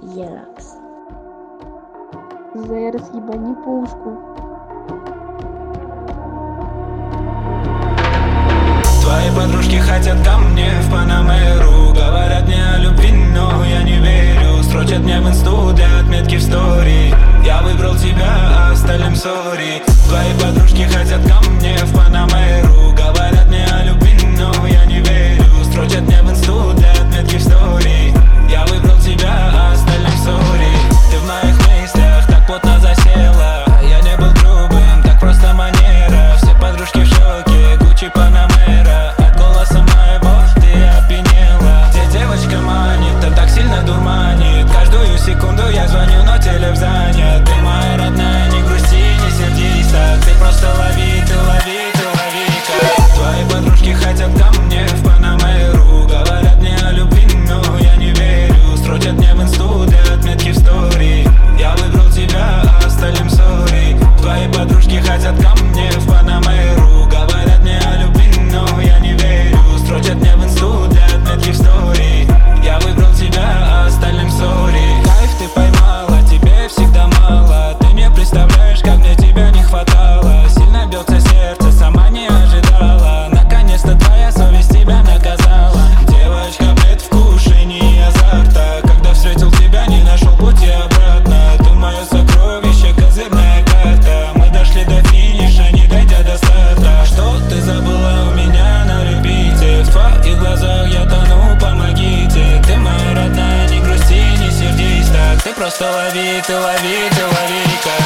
Еракс. Зараз ебани пушку. Твои подружки хотят ко мне в Панамеру. Говорят мне о любви, но я не верю. Строчат мне в инсту для отметки в стори. Я выбрал тебя, а остальным сори. Твои подружки хотят ко мне в Панамеру. Говорят мне о любви, но я не верю. Строчат мне в инсту для отметки в стори. Я выбрал тебя, а остальным сори. Ты в моих мыслях так плотно засела. Я не был грубым, так просто манера. Все подружки в шоке, Гуччи, Панамера. От голоса моего ты опьянела. Где девочка манит, да так сильно дурманит. Каждую секунду я звоню, но телефон занят. Ты моя родная, не грусти, не сердись так. Ты просто лови, ты лови, ты лови-ка. Твои подружки хотят ко мне в Панамеру. Говорят мне о любви, но я не верю. Строчат мне в инсту для отметки в стори. Я выбрал тебя, а остальным сори. Твои подружки хотят ко мне в Панамеру. Говорят мне о любви, но я не верю. Строчат мне в инсту для отметки в стори. Я выбрал тебя, а остальным сори. Кайф ты поймала, тебе всегда мало. Ты не представляешь, как мне тебя не хватало. Сильно бьется сердце, сама не ожидала. Наконец-то твоя совесть тебя наказала. Девочка, предвкушение азарта. Когда встретил тебя, не нашел пути обратно. Ты мое сокровище, козырная карта. Мы дошли до финиша, не дойдя до старта. Что ты забыла у меня на репите? В твоих глазах я тону, помогите. Ты моя родная, не грусти, не сердись так. Ты просто лови, ты лови, ты лови-ка.